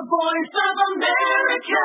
voice of America.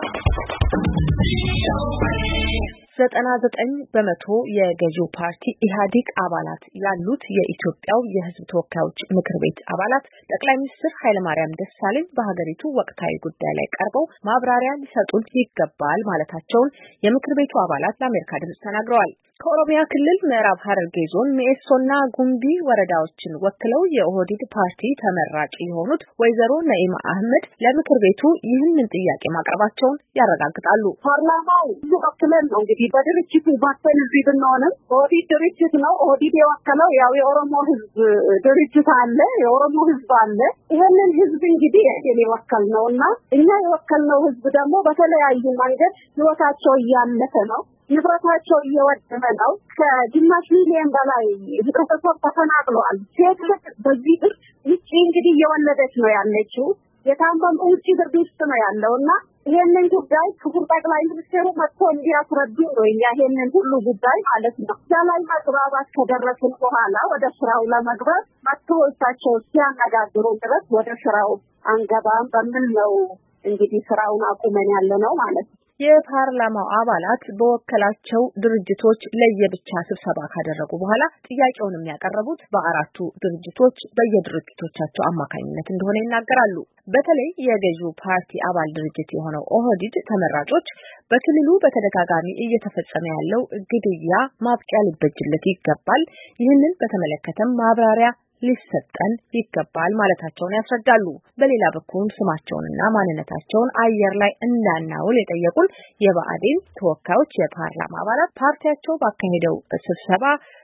99% የገዢው ፓርቲ ኢህአዴግ አባላት ያሉት የኢትዮጵያው የሕዝብ ተወካዮች ምክር ቤት አባላት ጠቅላይ ሚኒስትር ኃይለማርያም ደሳለኝ በሀገሪቱ ወቅታዊ ጉዳይ ላይ ቀርበው ማብራሪያ ሊሰጡን ይገባል ማለታቸውን የምክር ቤቱ አባላት ለአሜሪካ ድምጽ ተናግረዋል። ከኦሮሚያ ክልል ምዕራብ ሐረርጌ ዞን ሜሶና ጉምቢ ወረዳዎችን ወክለው የኦህዴድ ፓርቲ ተመራጭ የሆኑት ወይዘሮ ነኢማ አህመድ ለምክር ቤቱ ይህንን ጥያቄ ማቅረባቸውን ያረጋግጣሉ። ፓርላማው ወክለን ነው እንግዲህ በድርጅቱ ባተን እዚህ ብንሆንም ኦህዴድ ድርጅት ነው። ኦህዴድ የወከለው ያው የኦሮሞ ህዝብ ድርጅት አለ፣ የኦሮሞ ህዝብ አለ። ይሄንን ህዝብ እንግዲህ የወከልነውና እኛ የወከልነው ህዝብ ደግሞ በተለያዩ መንገድ ህይወታቸው እያለፈ ነው፣ ንብረታቸው እየወደመ ነው። ከግማሽ ሚሊዮን በላይ ህብረተሰብ ተፈናቅሏል። ሴት ልጅ በዚህ ድርቅ ውጪ እንግዲህ እየወለደች ነው ያለችው። የታመመ ውጪ ብርድ ውስጥ ነው ያለውና ይሄንን ጉዳይ ክቡር ጠቅላይ ሚኒስትሩ መጥቶ እንዲያስረዱ ነው ይሄንን ሁሉ ጉዳይ ማለት ነው። ላይ መግባባት ከደረስን በኋላ ወደ ስራው ለመግባት መጥቶ እሳቸው ሲያነጋግሩ ድረስ ወደ ስራው አንገባም በሚል ነው እንግዲህ ስራውን አቁመን ያለነው ማለት ነው። የፓርላማው አባላት በወከላቸው ድርጅቶች ለየብቻ ስብሰባ ካደረጉ በኋላ ጥያቄውን የሚያቀርቡት በአራቱ ድርጅቶች በየድርጅቶቻቸው አማካኝነት እንደሆነ ይናገራሉ። በተለይ የገዢው ፓርቲ አባል ድርጅት የሆነው ኦህዴድ ተመራጮች በክልሉ በተደጋጋሚ እየተፈጸመ ያለው ግድያ ማብቂያ ሊበጅለት ይገባል፣ ይህንን በተመለከተም ማብራሪያ ሊሰጠን ይገባል ማለታቸውን ያስረዳሉ። በሌላ በኩል ስማቸውንና ማንነታቸውን አየር ላይ እንዳናውል የጠየቁን የብአዴን ተወካዮች የፓርላማ አባላት ፓርቲያቸው ባካሄደው ስብሰባ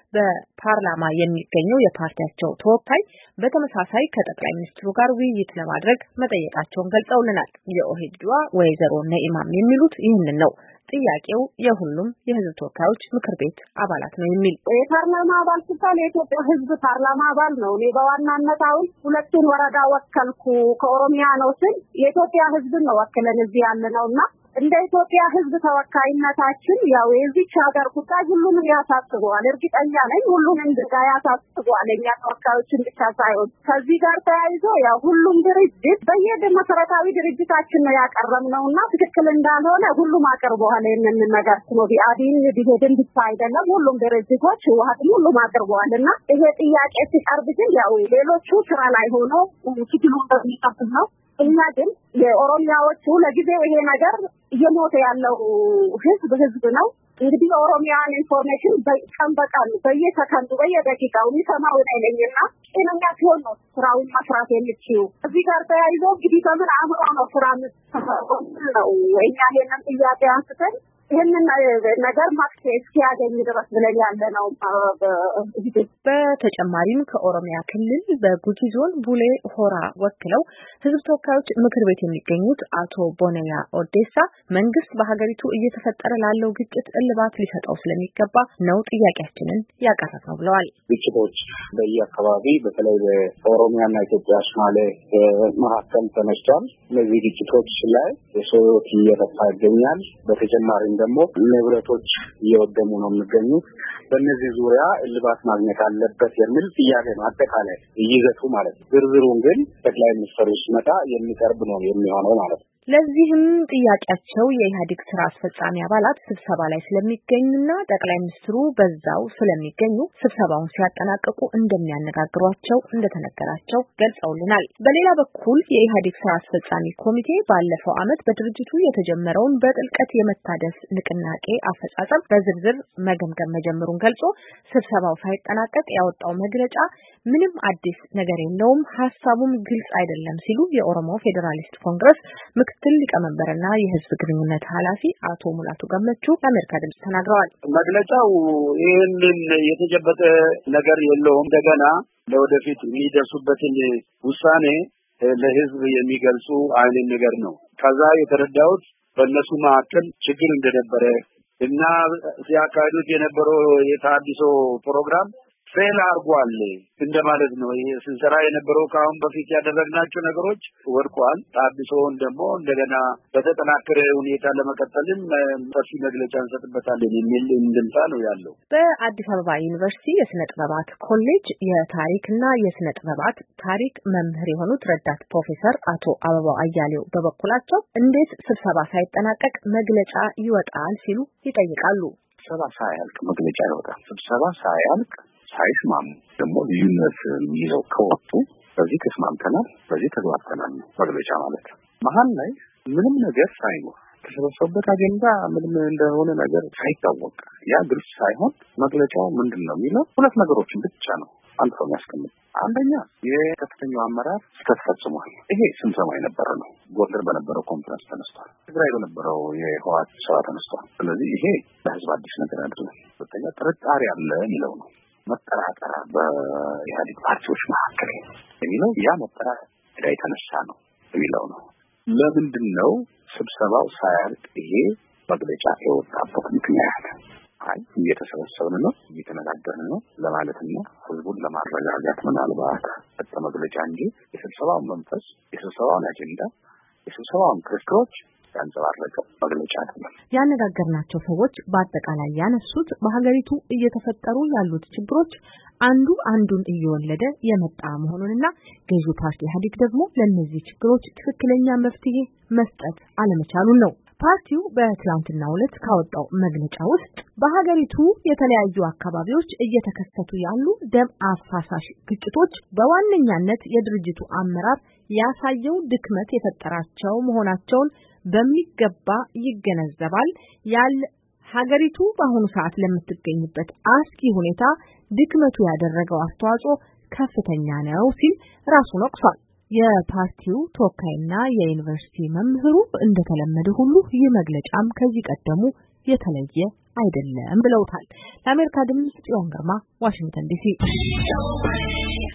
በፓርላማ የሚገኘው የፓርቲያቸው ተወካይ በተመሳሳይ ከጠቅላይ ሚኒስትሩ ጋር ውይይት ለማድረግ መጠየቃቸውን ገልጸውልናል። የኦህዴድዋ ወይዘሮ ነኢማም የሚሉት ይህንን ነው። ጥያቄው የሁሉም የህዝብ ተወካዮች ምክር ቤት አባላት ነው የሚል የፓርላማ አባል ሲባል የኢትዮጵያ ህዝብ ፓርላማ አባል ነው። እኔ በዋናነት አሁን ሁለቱን ወረዳ ወከልኩ ከኦሮሚያ ነው ስል የኢትዮጵያ ህዝብ ነው ወክለን እዚህ ያለነውና እንደ ኢትዮጵያ ህዝብ ተወካይነታችን ያው የዚች ሀገር ጉዳይ ሁሉንም ያሳስበዋል። እርግጠኛ ነኝ ሁሉንም ጉዳይ ያሳስበዋል። እኛ ተወካዮችን ብቻ ሳይሆን ከዚህ ጋር ተያይዞ ያው ሁሉም ድርጅት በየመሰረታዊ ድርጅታችን ነው ያቀረብነውና ትክክል እንዳልሆነ ሁሉም አቅርበዋል። ይሄንን ነገር ነው ብአዴን ቢሄድን ብቻ አይደለም ሁሉም ድርጅቶች ሁሉም አቅርበዋልና ይሄ ጥያቄ ሲቀርብ ግን ያው ሌሎቹ ስራ ላይ ሆኖ ትግሉን በሚቀጥል ነው። እኛ ግን የኦሮሚያዎቹ ለጊዜው ይሄ ነገር እየሞተ ያለው ህዝብ ነው። እንግዲህ ኦሮሚያን ኢንፎርሜሽን በቀን በቀን በየሰከንዱ በየደቂቃው የሚሰማው አይለኝና ጤነኛ ሲሆን ነው ስራውን መስራት የሚችለው። እዚህ ጋር ተያይዞ እንግዲህ በምን አእምሮ ነው ስራ ነው እኛ ይሄንን ጥያቄ አንስተን ይሄንን ነገር ማክሴ እስኪያገኝ ድረስ ብለን ያለነው። በተጨማሪም ከኦሮሚያ ክልል በጉጂ ዞን ቡሌ ሆራ ወክለው ህዝብ ተወካዮች ምክር ቤት የሚገኙት አቶ ቦነያ ኦዴሳ መንግስት በሀገሪቱ እየተፈጠረ ላለው ግጭት እልባት ሊሰጠው ስለሚገባ ነው ጥያቄያችንን ያቀረብነው ብለዋል። ግጭቶች በየአካባቢ በተለይ በኦሮሚያና ኢትዮጵያ ሶማሌ መካከል ተነስቷል። እነዚህ ግጭቶች ላይ የሰው ህይወት እየጠፋ ይገኛል። በተጨማሪም ደግሞ ንብረቶች እየወደሙ ነው የሚገኙት። በእነዚህ ዙሪያ እልባት ማግኘት አለበት የሚል ጥያቄ ነው አጠቃላይ ይዘቱ ማለት ነው። ዝርዝሩን ግን ጠቅላይ ሚኒስትሩ ሲመጣ የሚቀርብ ነው የሚሆነው ማለት ነው። ለዚህም ጥያቄያቸው የኢህአዴግ ስራ አስፈጻሚ አባላት ስብሰባ ላይ ስለሚገኙና ጠቅላይ ሚኒስትሩ በዛው ስለሚገኙ ስብሰባውን ሲያጠናቅቁ እንደሚያነጋግሯቸው እንደተነገራቸው ገልጸውልናል። በሌላ በኩል የኢህአዴግ ስራ አስፈጻሚ ኮሚቴ ባለፈው ዓመት በድርጅቱ የተጀመረውን በጥልቀት የመታደስ ንቅናቄ አፈጻጸም በዝርዝር መገምገም መጀመሩን ገልጾ ስብሰባው ሳይጠናቀቅ ያወጣው መግለጫ ምንም አዲስ ነገር የለውም፣ ሐሳቡም ግልጽ አይደለም ሲሉ የኦሮሞ ፌዴራሊስት ኮንግረስ ምክትል ሊቀመንበርና የህዝብ ግንኙነት ኃላፊ አቶ ሙላቱ ገመቹ ለአሜሪካ ድምጽ ተናግረዋል። መግለጫው ይህንን የተጨበጠ ነገር የለውም፣ እንደገና ለወደፊት የሚደርሱበትን ውሳኔ ለህዝብ የሚገልጹ አይነት ነገር ነው። ከዛ የተረዳሁት በእነሱ መካከል ችግር እንደነበረ እና ሲያካሂዱት የነበረው የታድሶ ፕሮግራም ፌል አርጓል እንደማለት ነው። ይሄ ስንሰራ የነበረው ከአሁን በፊት ያደረግናቸው ነገሮች ወድቋል። ታድሶውን ደግሞ እንደገና በተጠናከረ ሁኔታ ለመቀጠልም ሰፊ መግለጫ እንሰጥበታለን የሚል እንድምታ ነው ያለው። በአዲስ አበባ ዩኒቨርሲቲ የስነ ጥበባት ኮሌጅ የታሪክና የስነ ጥበባት ታሪክ መምህር የሆኑት ረዳት ፕሮፌሰር አቶ አበባው አያሌው በበኩላቸው እንዴት ስብሰባ ሳይጠናቀቅ መግለጫ ይወጣል ሲሉ ይጠይቃሉ። ስብሰባ ሳያልቅ መግለጫ ይወጣል? ስብሰባ ሳያልቅ ሳይስማሙ ደግሞ ልዩነት ይዘው ከወጡ በዚህ ተስማምተናል፣ በዚህ ተግባብተናል መግለጫ ማለት። መሀል ላይ ምንም ነገር ሳይኖር ተሰበሰቡበት አጀንዳ ምንም እንደሆነ ነገር ሳይታወቅ ያ ግልጽ ሳይሆን መግለጫው ምንድነው የሚለው ሁለት ነገሮችን ብቻ ነው አንተ የሚያስቀምጥ። አንደኛ የከፍተኛው አመራር ስህተት ፈጽሟል። ይሄ ስንሰማ የነበረ ነው። ጎንደር በነበረው ኮንፈረንስ ተነስቷል። ትግራይ በነበረው የህወሓት ስብሰባ ተነስቷል። ስለዚህ ይሄ ለህዝብ አዲስ ነገር አይደለም። ሁለተኛ ጥርጣሬ አለ የሚለው ነው። መጠራጠር በኢህአዴግ ፓርቲዎች መካከል የሚለው ያ መጠራጠር የተነሳ ነው የሚለው ነው። ለምንድን ነው ስብሰባው ሳያልቅ ይሄ መግለጫ የወጣበት ምክንያት? አይ እየተሰበሰብን ነው እየተነጋገርን ነው ለማለትና ህዝቡን ለማረጋጋት ምናልባት መግለጫ እንጂ የስብሰባውን መንፈስ፣ የስብሰባውን አጀንዳ፣ የስብሰባውን ክርክሮች ያንጸባረቀ መግለጫ አይደለም። ያነጋገርናቸው ሰዎች በአጠቃላይ ያነሱት በሀገሪቱ እየተፈጠሩ ያሉት ችግሮች አንዱ አንዱን እየወለደ የመጣ መሆኑንና ገዢው ፓርቲ ኢህአዴግ ደግሞ ለእነዚህ ችግሮች ትክክለኛ መፍትሄ መስጠት አለመቻሉን ነው። ፓርቲው በትላንትናው ዕለት ካወጣው መግለጫ ውስጥ በሀገሪቱ የተለያዩ አካባቢዎች እየተከሰቱ ያሉ ደም አፋሳሽ ግጭቶች በዋነኛነት የድርጅቱ አመራር ያሳየው ድክመት የፈጠራቸው መሆናቸውን በሚገባ ይገነዘባል። ሀገሪቱ በአሁኑ ሰዓት ለምትገኝበት አስጊ ሁኔታ ድክመቱ ያደረገው አስተዋጽኦ ከፍተኛ ነው ሲል ራሱን ወቅሷል። የፓርቲው ተወካይና የዩኒቨርሲቲ መምህሩ እንደተለመደ ሁሉ ይህ መግለጫም ከዚህ ቀደሙ የተለየ አይደለም ብለውታል። ለአሜሪካ ድምጽ ጽዮን ግርማ ዋሽንግተን ዲሲ